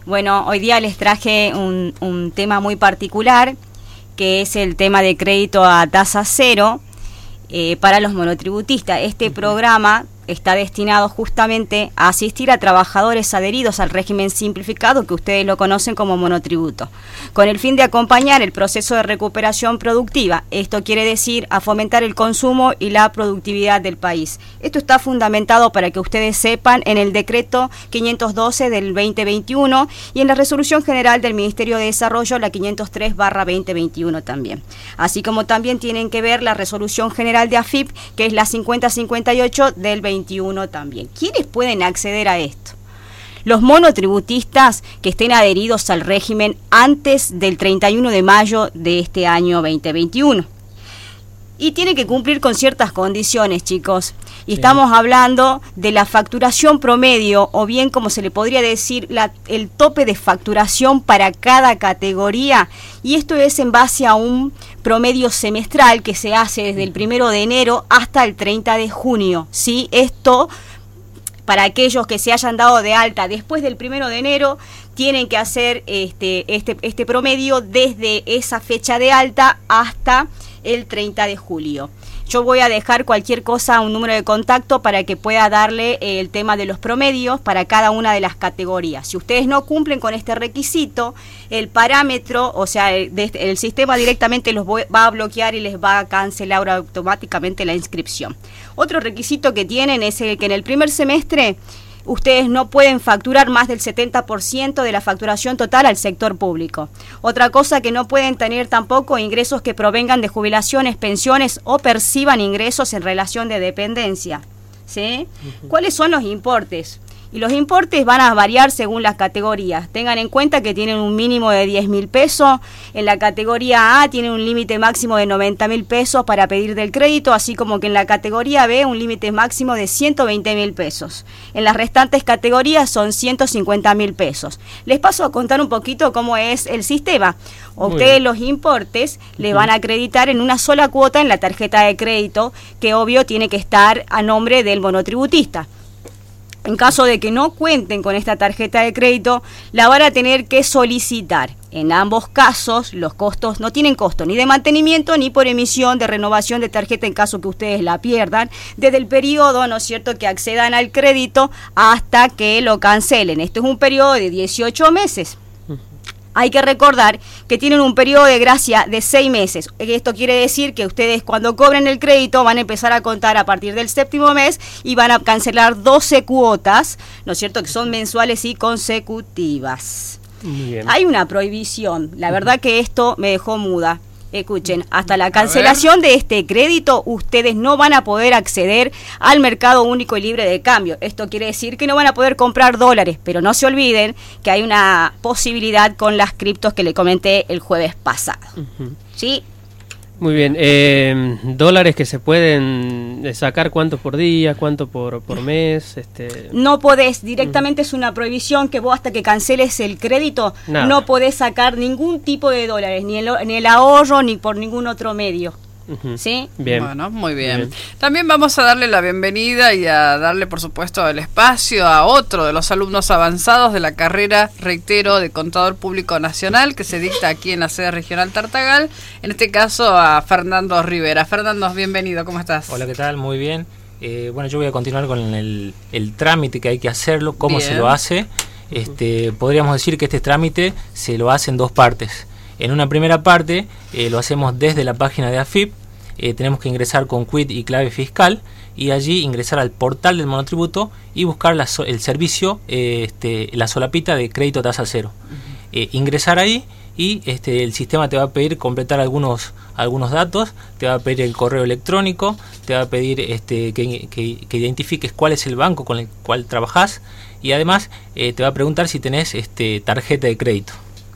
Bueno, hoy día les traje un tema muy particular, que es el tema de crédito a tasa cero para los monotributistas. Este programa está destinado justamente a asistir a trabajadores adheridos al régimen simplificado, que ustedes lo conocen como monotributo, con el fin de acompañar el proceso de recuperación productiva. Esto quiere decir a fomentar el consumo y la productividad del país. Esto está fundamentado, para que ustedes sepan, en el decreto 512 del 2021 y en la resolución general del Ministerio de Desarrollo, la 503/2021 también. Así como también tienen que ver la resolución general de AFIP, que es la 5058 del 21 también. ¿Quiénes pueden acceder a esto? Los monotributistas que estén adheridos al régimen antes del 31 de mayo de este año 2021. Y tiene que cumplir con ciertas condiciones, chicos. Y estamos hablando de la facturación promedio, o bien, como se le podría decir, el tope de facturación para cada categoría. Y esto es en base a un promedio semestral que se hace desde el 1 de enero hasta el 30 de junio. ¿Sí? Esto, para aquellos que se hayan dado de alta después del 1 de enero, tienen que hacer este promedio desde esa fecha de alta hasta el 30 de julio. Yo voy a dejar cualquier cosa, un número de contacto, para que pueda darle el tema de los promedios para cada una de las categorías. Si ustedes no cumplen con este requisito, el parámetro, o sea, el sistema directamente los va a bloquear y les va a cancelar automáticamente la inscripción. Otro requisito que tienen es el que en el primer semestre ustedes no pueden facturar más del 70% de la facturación total al sector público. Otra cosa, que no pueden tener tampoco ingresos que provengan de jubilaciones, pensiones o perciban ingresos en relación de dependencia. ¿Sí? ¿Cuáles son los importes? Y los importes van a variar según las categorías. Tengan en cuenta que tienen un mínimo de 10.000 pesos. En la categoría A tienen un límite máximo de 90.000 pesos para pedir del crédito, así como que en la categoría B un límite máximo de 120.000 pesos. En las restantes categorías son 150.000 pesos. Les paso a contar un poquito cómo es el sistema. Ustedes los importes le van a acreditar en una sola cuota en la tarjeta de crédito, que obvio tiene que estar a nombre del monotributista. En caso de que no cuenten con esta tarjeta de crédito, la van a tener que solicitar. En ambos casos, los costos no tienen costo ni de mantenimiento ni por emisión de renovación de tarjeta en caso que ustedes la pierdan, desde el periodo, ¿no es cierto?, que accedan al crédito hasta que lo cancelen. Este es un periodo de 18 meses. Hay que recordar que tienen un periodo de gracia de 6 meses. Esto quiere decir que ustedes, cuando cobren el crédito, van a empezar a contar a partir del 7º mes y van a cancelar 12 cuotas, ¿no es cierto?, que son mensuales y consecutivas. Muy bien. Hay una prohibición. La verdad que esto me dejó muda. Escuchen, hasta la cancelación de este crédito, ustedes no van a poder acceder al mercado único y libre de cambio. Esto quiere decir que no van a poder comprar dólares, pero no se olviden que hay una posibilidad con las criptos que le comenté el jueves pasado. ¿Sí? Muy bien. Dólares que se pueden sacar, ¿cuánto por día? ¿Cuánto por mes? No podés, directamente es una prohibición, que vos hasta que canceles el crédito no podés sacar ningún tipo de dólares, ni el ahorro, ni por ningún otro medio. ¿Sí? Bien. Bueno, muy bien. También vamos a darle la bienvenida y a darle, por supuesto, el espacio a otro de los alumnos avanzados de la carrera, reitero, de Contador Público Nacional, que se dicta aquí en la sede regional Tartagal, en este caso a Fernando Rivera. Fernando, bienvenido, ¿cómo estás? Hola, ¿qué tal? Muy bien. Bueno, yo voy a continuar con el trámite que hay que hacerlo, cómo se lo hace. Podríamos decir que este trámite se lo hace en dos partes. En una primera parte lo hacemos desde la página de AFIP, tenemos que ingresar con quit y clave fiscal y allí ingresar al portal del monotributo y buscar el servicio, la solapita de crédito tasa cero. Ingresar ahí y el sistema te va a pedir completar algunos datos, te va a pedir el correo electrónico, te va a pedir que identifiques cuál es el banco con el cual trabajás y además te va a preguntar si tenés tarjeta de crédito.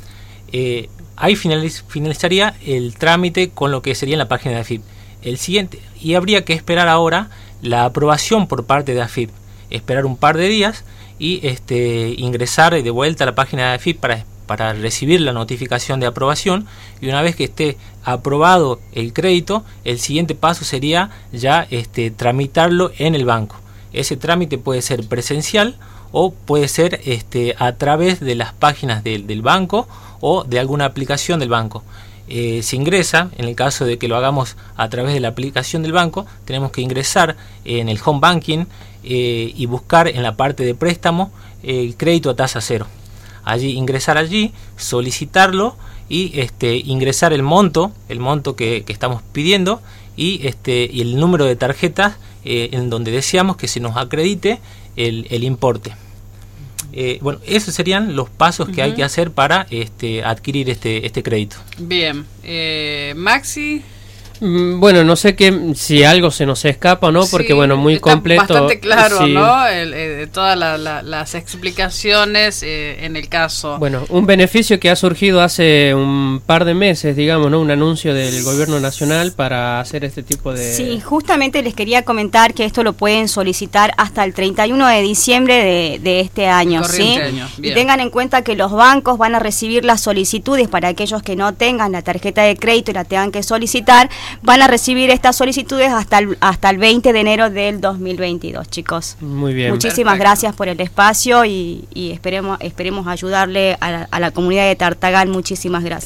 Ahí finalizaría el trámite con lo que sería en la página de AFIP. El siguiente, y habría que esperar ahora la aprobación por parte de AFIP. Esperar un par de días y ingresar de vuelta a la página de AFIP para recibir la notificación de aprobación. Y una vez que esté aprobado el crédito, el siguiente paso sería ya tramitarlo en el banco. Ese trámite puede ser presencial o puede ser a través de las páginas del banco o de alguna aplicación del banco. Se ingresa, en el caso de que lo hagamos a través de la aplicación del banco, tenemos que ingresar en el home banking y buscar en la parte de préstamo el crédito a tasa cero. Ingresar allí, solicitarlo y ingresar el monto que estamos pidiendo y el número de tarjetas en donde deseamos que se nos acredite el importe. Bueno, esos serían los pasos que hay que hacer para adquirir este crédito. Bien, Maxi. Bueno, no sé si algo se nos escapa o no, porque Sí, bueno, muy está completo. bastante claro, sí. ¿no? Todas las explicaciones en el caso. Bueno, un beneficio que ha surgido hace un par de meses, digamos, ¿no? Un anuncio del gobierno nacional para hacer este tipo de... Sí, justamente les quería comentar que esto lo pueden solicitar hasta el 31 de diciembre de este año, ¿sí? Año. Y tengan en cuenta que los bancos van a recibir las solicitudes para aquellos que no tengan la tarjeta de crédito y la tengan que solicitar. Van a recibir estas solicitudes hasta el 20 de enero del 2022, chicos. Muy bien. Muchísimas gracias por el espacio y esperemos ayudarle a la comunidad de Tartagal. Muchísimas gracias.